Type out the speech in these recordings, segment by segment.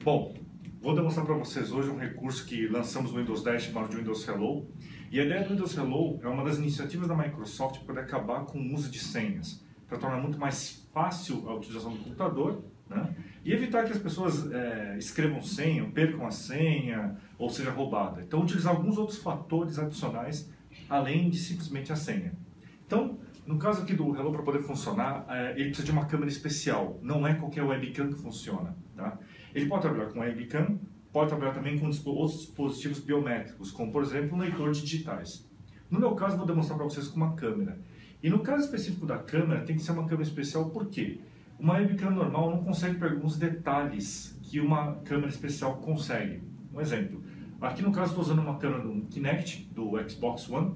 Bom, vou demonstrar para vocês hoje um recurso que lançamos no Windows 10 chamado de Windows Hello. E a ideia do Windows Hello é uma das iniciativas da Microsoft para acabar com o uso de senhas, para tornar muito mais fácil a utilização do computador, né? E evitar que as pessoas escrevam senha, ou percam a senha, ou seja roubada. Então, utilizar alguns outros fatores adicionais, além de simplesmente a senha. Então, no caso aqui do Hello, para poder funcionar, ele precisa de uma câmera especial. Não é qualquer webcam que funciona, tá? Ele pode trabalhar com webcam, pode trabalhar também com outros dispositivos biométricos, como, por exemplo, um leitor de digitais. No meu caso, vou demonstrar para vocês com uma câmera. E no caso específico da câmera, tem que ser uma câmera especial, por quê? Uma webcam normal não consegue pegar alguns detalhes que uma câmera especial consegue. Um exemplo, aqui no caso estou usando uma câmera do Kinect, do Xbox One,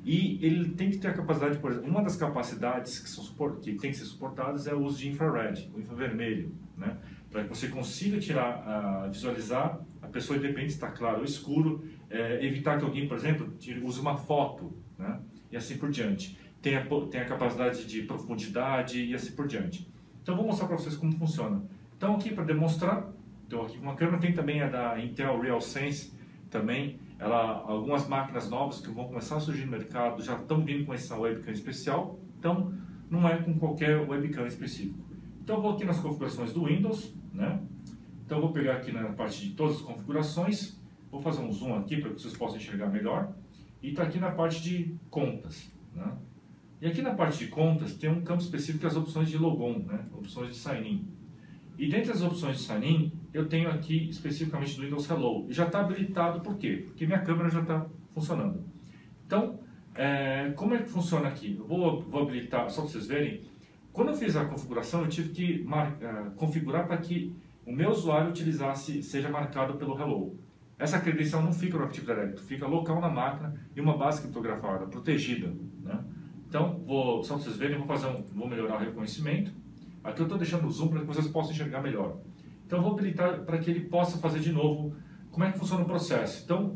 e ele tem que ter a capacidade, por exemplo, uma das capacidades que tem que ser suportadas é o uso de infrared, o infravermelho, né? Para que você consiga visualizar a pessoa independente, está claro ou escuro, evitar que alguém, por exemplo, use uma foto, né? E assim por diante. Tem a capacidade de profundidade e assim por diante. Então, vou mostrar para vocês como funciona. Então, aqui para demonstrar, estou aqui com uma câmera, tem também a da Intel RealSense, também. Algumas máquinas novas que vão começar a surgir no mercado já estão vindo com essa webcam especial, então não é com qualquer webcam específico. Então, eu vou aqui nas configurações do Windows, né? Então, eu vou pegar aqui na parte de todas as configurações, vou fazer um zoom aqui para que vocês possam enxergar melhor, e está aqui na parte de contas, né? E aqui na parte de contas tem um campo específico que é as opções de logon, né? Opções de sign-in. E dentre as opções de sign-in, eu tenho aqui especificamente do Windows Hello. E já está habilitado, por quê? Porque minha câmera já está funcionando. Então, como é que funciona aqui? Eu vou habilitar, só para vocês verem. Quando eu fiz a configuração, eu tive que configurar para que o meu usuário seja marcado pelo Hello. Essa credencial não fica no Active Directory, fica local na máquina e uma base criptografada, protegida, né? Então, só para vocês verem, vou melhorar o reconhecimento. Aqui eu estou deixando o zoom para que vocês possam enxergar melhor. Então, eu vou habilitar para que ele possa fazer de novo como é que funciona o processo. Então,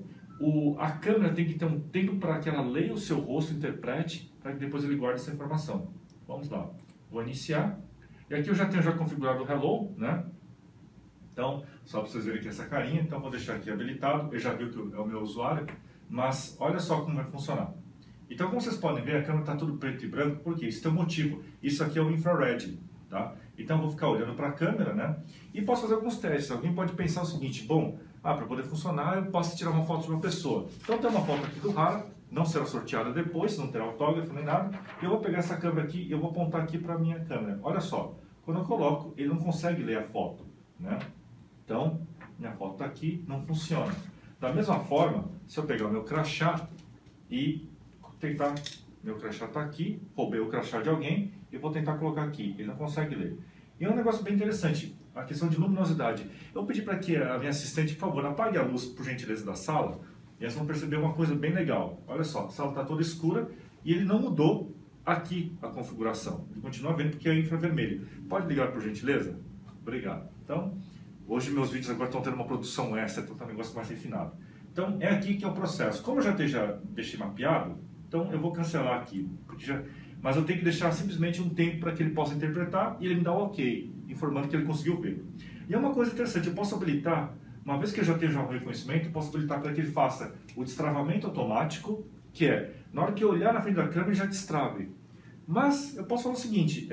a câmera tem que ter um tempo para que ela leia o seu rosto, interprete, para que depois ele guarde essa informação. Vamos lá. Vou iniciar. E aqui eu já tenho configurado o Hello, né? Então, só para vocês verem aqui essa carinha. Então, vou deixar aqui habilitado. Eu já vi que é o meu usuário. Mas, olha só como vai funcionar. Então, como vocês podem ver, a câmera está tudo preto e branco, porque isso tem um motivo. Isso aqui é o infrared, tá? Então, eu vou ficar olhando para a câmera, né? E posso fazer alguns testes. Alguém pode pensar o seguinte, bom, para poder funcionar, eu posso tirar uma foto de uma pessoa. Então, tem uma foto aqui do Rara, não será sorteada depois, não terá autógrafo nem nada. Eu vou pegar essa câmera aqui e eu vou apontar aqui para a minha câmera. Olha só, quando eu coloco, ele não consegue ler a foto, né? Então, minha foto está aqui, não funciona. Da mesma forma, se eu pegar o meu crachá e meu crachá está aqui, roubei o crachá de alguém e vou tentar colocar aqui, ele não consegue ler. E é um negócio bem interessante, a questão de luminosidade. Eu pedi para que a minha assistente, por favor, apague a luz, por gentileza, da sala, e eles vão perceber uma coisa bem legal. Olha só, a sala está toda escura e ele não mudou aqui a configuração. Ele continua vendo porque é infravermelho. Pode ligar, por gentileza? Obrigado. Então, hoje meus vídeos agora estão tendo uma produção extra, então está um negócio mais refinado. Então, é aqui que é o processo. Como eu já deixei mapeado, então eu vou cancelar aqui, mas eu tenho que deixar simplesmente um tempo para que ele possa interpretar e ele me dá o ok, informando que ele conseguiu ver. E é uma coisa interessante, eu posso habilitar, uma vez que eu já tenho o reconhecimento, eu posso habilitar para que ele faça o destravamento automático, que é, na hora que eu olhar na frente da câmera, ele já destrave. Mas eu posso falar o seguinte,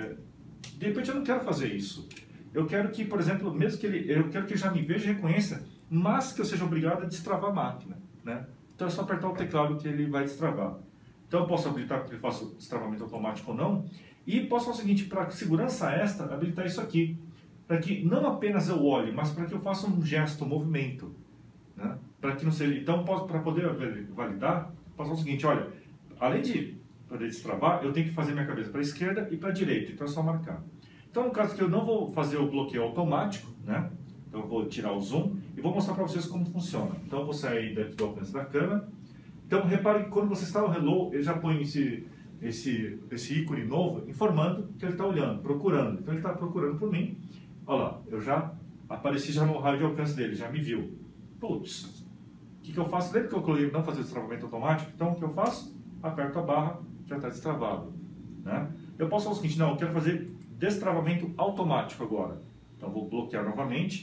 de repente eu não quero fazer isso. Eu quero que, por exemplo, eu quero que ele já me veja e reconheça, mas que eu seja obrigado a destravar a máquina, né? Então é só apertar o teclado que ele vai destravar. Então eu posso habilitar para que ele faça o destravamento automático ou não. E posso fazer o seguinte, para segurança extra, habilitar isso aqui. Para que não apenas eu olhe, mas para que eu faça um gesto, um movimento, né? Para que não seja. Então, para poder validar, posso fazer o seguinte, olha, além de poder destravar, eu tenho que fazer minha cabeça para a esquerda e para a direita. Então é só marcar. Então, no caso que eu não vou fazer o bloqueio automático, né? Então eu vou tirar o zoom e vou mostrar para vocês como funciona. Então eu vou sair daqui do alcance da câmera. Então repare que quando você está no Hello, ele já põe esse ícone novo, informando que ele está olhando, procurando. Então ele está procurando por mim. Olha lá, eu já apareci já no raio de alcance dele, já me viu. Putz, o que eu faço? Lembra que eu coloquei não fazer destravamento automático? Então o que eu faço? Aperto a barra, já está destravado, né? Eu posso fazer o seguinte, não, eu quero fazer destravamento automático agora. Então vou bloquear novamente.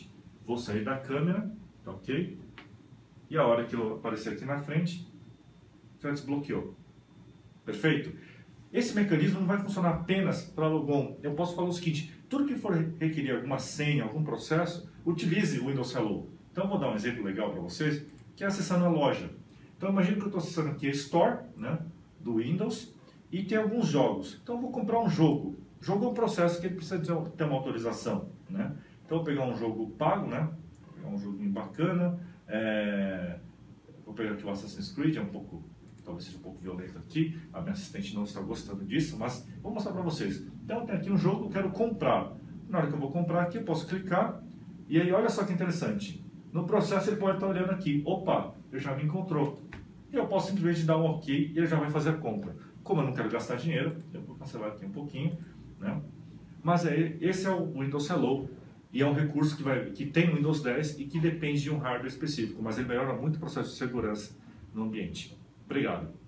Vou sair da câmera, tá ok? E a hora que eu aparecer aqui na frente, já desbloqueou. Perfeito? Esse mecanismo não vai funcionar apenas para Logon. Eu posso falar o seguinte, tudo que for requerer alguma senha, algum processo, utilize o Windows Hello. Então, eu vou dar um exemplo legal para vocês, que é acessando a loja. Então, imagine que eu estou acessando aqui a Store, né, do Windows, e tem alguns jogos. Então, eu vou comprar um jogo. O jogo é um processo que ele precisa ter uma autorização, né? Então, eu vou pegar um jogo pago, né? Vou pegar um joguinho bacana. Vou pegar aqui o Assassin's Creed, talvez seja um pouco violento aqui. A minha assistente não está gostando disso, mas vou mostrar para vocês. Então, eu tenho aqui um jogo que eu quero comprar. Na hora que eu vou comprar aqui, eu posso clicar. E aí, olha só que interessante. No processo, ele pode estar olhando aqui. Opa, ele já me encontrou. E eu posso simplesmente dar um OK e ele já vai fazer a compra. Como eu não quero gastar dinheiro, eu vou cancelar aqui um pouquinho, né? Mas esse é o Windows Hello e é um recurso que tem no Windows 10 e que depende de um hardware específico, mas ele melhora muito o processo de segurança no ambiente. Obrigado.